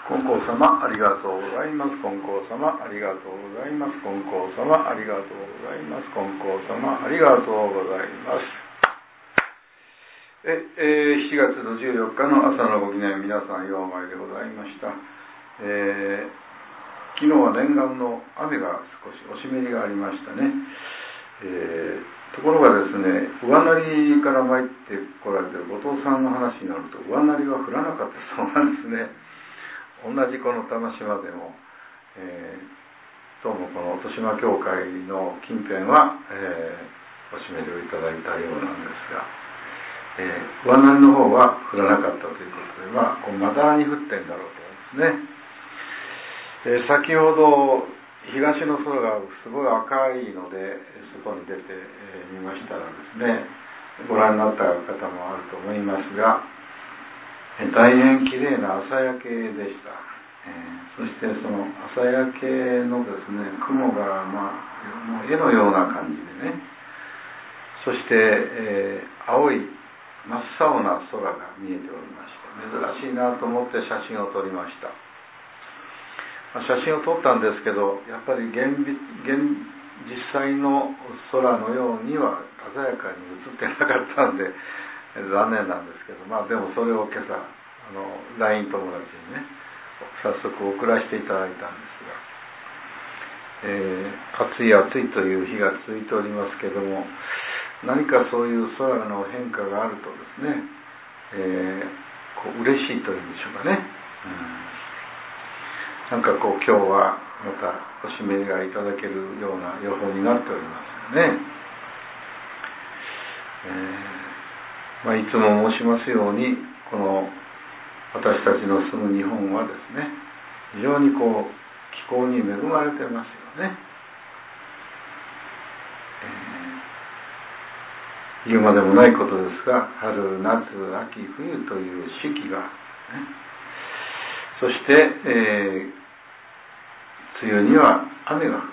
金光様ありがとうございます。金光様ありがとうございます。金光様ありがとうございます。金光様ありがとうございます。7月の14日の朝のご記念、皆さんようお参りでございました。昨日は念願の雨が少しおしめりがありましたね。ところがですね、上鳴から参ってこられている後藤さんの話になると、上鳴は降らなかったそうなんですね。同じこの玉島でも、どうもこの豊島教会の近辺は、おしめりをいただいたようなんですが、上鳴の方は降らなかったということで、こうまだらに降ってんだろうと思いますね。先ほど東の空がすごい赤いので外に出てみましたらですね、ご覧になった方もあると思いますが、大変きれいな朝焼けでした。そしてその朝焼けのですね、雲がもう絵のような感じでね、そして、青い真っ青な空が見えておりまして、珍しいなと思って写真を撮りました。写真を撮ったんですけど、やっぱり実際の空のようには鮮やかに写ってなかったんで残念なんですけど、でもそれを今朝LINE 友達にね早速送らせていただいたんですが、暑い暑いという日が続いておりますけども、何かそういう空の変化があるとですね、嬉しいというんでしょうかね、なんか今日はまたおしめりがいただけるような予報になっておりますよね。いつも申しますように、この私たちの住む日本はですね、非常に気候に恵まれてますよね。言うまでもないことですが、春、夏、秋、冬という四季が、ね、そして、梅雨には雨が降る、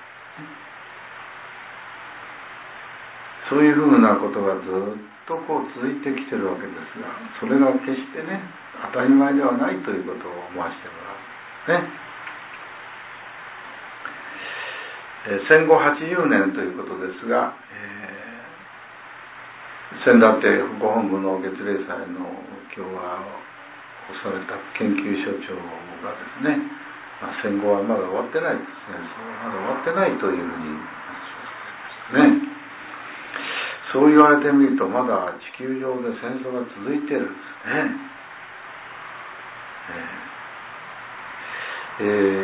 そういうふうなことがずっと続いてきてるわけですが、それが決してね、当たり前ではないということを思わせてもらうね。戦後80年ということですが、先だってご本部の月例祭の今日はをされた研究所長がですね、戦後はまだ終わってない、戦争はまだ終わってないというふうに話をされましたね。そう言われてみると、まだ地球上で戦争が続いているんですね。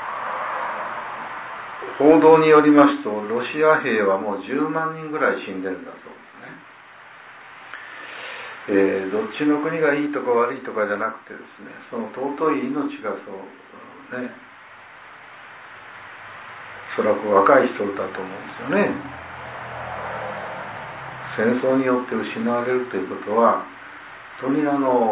報道によりますと、ロシア兵はもう10万人ぐらい死んでるんだそうですね。どっちの国がいいとか悪いとかじゃなくてですね、その尊い命がそうね、おそらく若い人だと思うんですよね。戦争によって失われるということは、本当に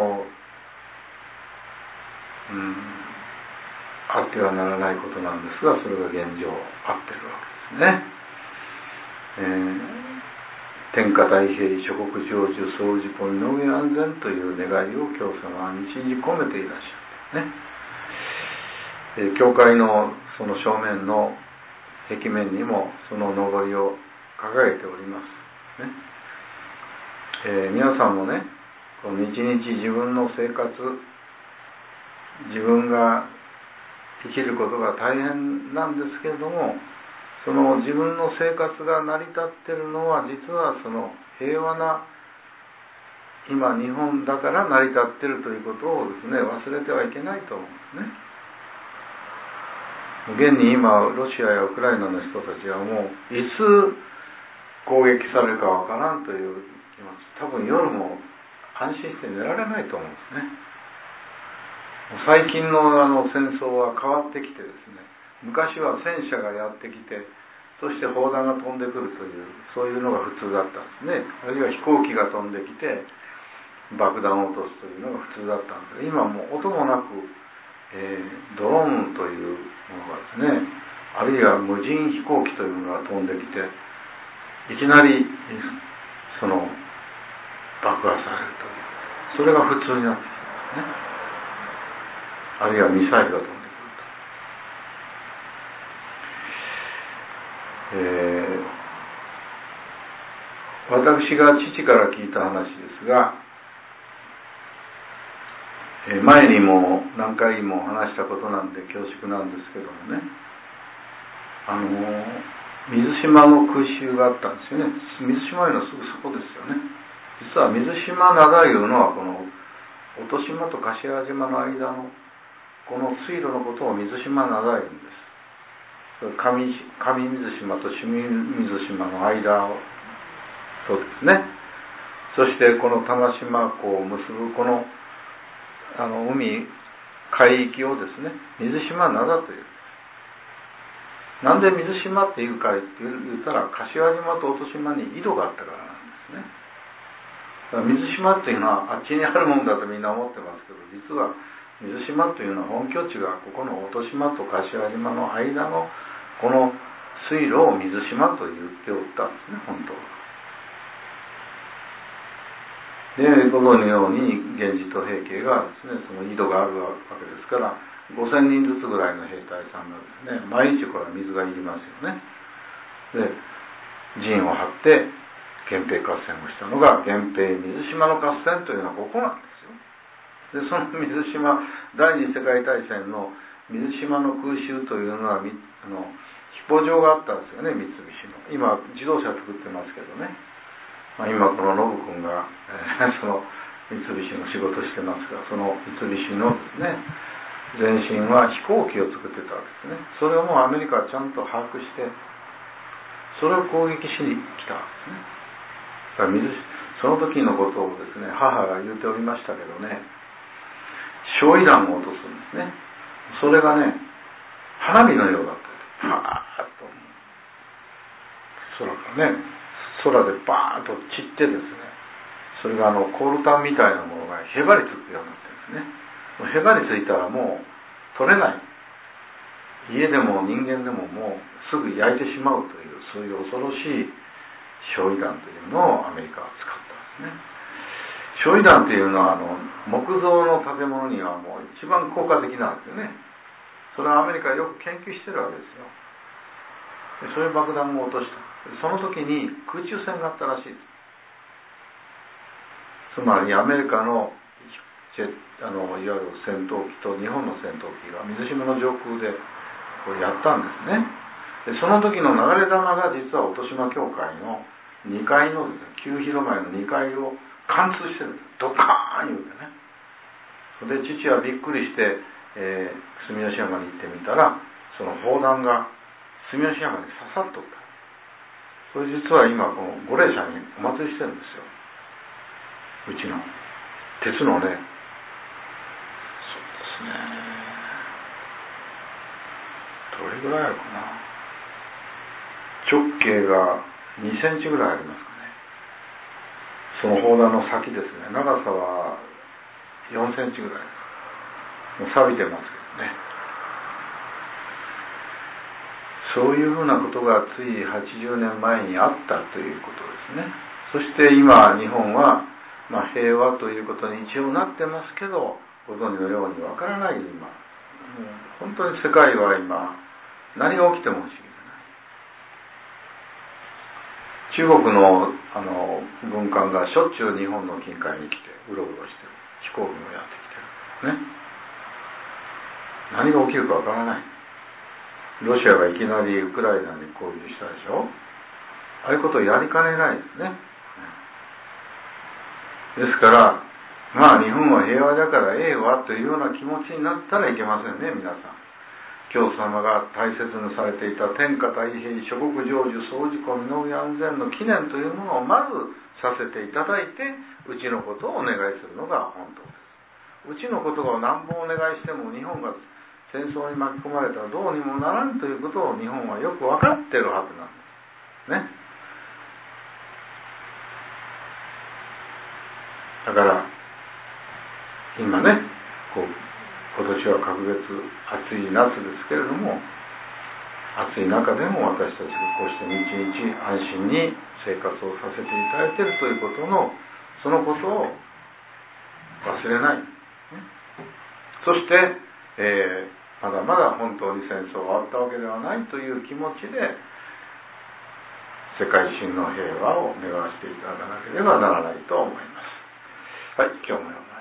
あってはならないことなんですが、それが現状あってるわけですね。天下太平、諸国長寿、総事故、井上安全という願いを教祖は日々込めていらっしゃるね。教会のその正面の壁面にもそののぼりを掲げておりますね。皆さんもね、この日々自分の生活、自分が生きることが大変なんですけれども、その自分の生活が成り立っているのは、実はその平和な今日本だから成り立っているということをですね、忘れてはいけないと思うんですね。現に今ロシアやウクライナの人たちはもういつ攻撃されるかわからんという気持ち、多分夜も安心して寝られないと思うんですね。最近の戦争は変わってきてですね、昔は戦車がやってきて、そして砲弾が飛んでくるという、そういうのが普通だったんですね。あるいは飛行機が飛んできて爆弾を落とすというのが普通だったんですが、今もう音もなく、ドローンというものがですね、あるいは無人飛行機というのが飛んできて、いきなりその爆破されるという、それが普通になってきたんですね。 あるいはミサイルが飛んでくると、私が父から聞いた話ですが、前にも何回も話したことなんで恐縮なんですけどもね、水島の空襲があったんですよね。水島のすぐそこですよね。実は水島灘いうのはこの落島と柏島の間のこの水路のことを水島灘いうんです。上水島と下水島の間をそうですね。そしてこの玉島港を結ぶこの海域をですね、水島灘という。なんで水島っていうかって言ったら、柏島と落島に井戸があったからなんですね。だから水島っていうのはあっちにあるもんだとみんな思ってますけど、実は水島というのは本拠地がここの落島と柏島の間のこの水路を水島と言っておったんですね、本当は。で、このように源氏と平家がですね、その井戸があるわけですから、5000人ずつぐらいの兵隊さんがですね、毎日これは水がいりますよね。で、陣を張って源平合戦をしたのが源平水島の合戦というのはここなんですよ。で、その水島、第二次世界大戦の水島の空襲というのは飛行場があったんですよね、三菱の。今自動車作ってますけどね。今このノブ君が、その三菱の仕事してますが、その三菱のですね、前身は飛行機を作ってたわけですね。それをもうアメリカはちゃんと把握して、それを攻撃しに来たわけですね。だからその時のことをですね、母が言っておりましたけどね、焼夷弾を落とすんですね。それがね、花火のようだった。パーッと空がね、空でバーンと散ってですね、それがコールタンみたいなものがへばりつくようになってるんですね。へばりついたらもう取れない。家でも人間でももうすぐ焼いてしまうという、そういう恐ろしい焼夷弾というのをアメリカは使ったんですね。焼夷弾というのは木造の建物にはもう一番効果的なんですよね。それはアメリカはよく研究してるわけですよ。でそういう爆弾を落とした。その時に空中戦があったらしいです。つまりアメリカのいわゆる戦闘機と日本の戦闘機が水島の上空でこれやったんですね。でその時の流れ弾が実は落島教会の2階のですね、旧広前の2階を貫通してるんです。ドカーン言うてね。で父はびっくりして、住吉山に行ってみたら、その砲弾が住吉山に刺さっとった。これ実は今この御霊社にお祭りしてるんですよ。うちの鉄のね、そうですね、どれぐらいあるかな、直径が2センチぐらいありますかね。その砲弾の先ですね、長さは4センチぐらい、もう錆びてますけどね。そういうふうなことがつい80年前にあったということですね。そして今日本は、平和ということに一応なってますけど、ご存知のようにわからない今、本当に世界は今何が起きても不思議じゃない。中国の軍艦がしょっちゅう日本の近海に来てうろうろしてる、飛行機もやってきてるね。何が起きるかわからない。ロシアがいきなりウクライナに攻撃したでしょ。ああいうことをやりかねないですね。ですから日本は平和だからええわというような気持ちになったらいけませんね。皆さん、教祖様が大切にされていた天下太平、諸国成就、総事故、身の上安全の記念というものをまずさせていただいて、うちのことをお願いするのが本当です。うちのことを何本お願いしても日本が戦争に巻き込まれたらどうにもならんということを日本はよく分かっているはずなんですね。だから今ね、今年は格別暑い夏ですけれども、暑い中でも私たちがこうして日々安心に生活をさせていただいているということの、そのことを忘れない。そしてまだまだ本当に戦争が終わったわけではないという気持ちで世界真の平和を願わせていただかなければならないと思います。はい、今日も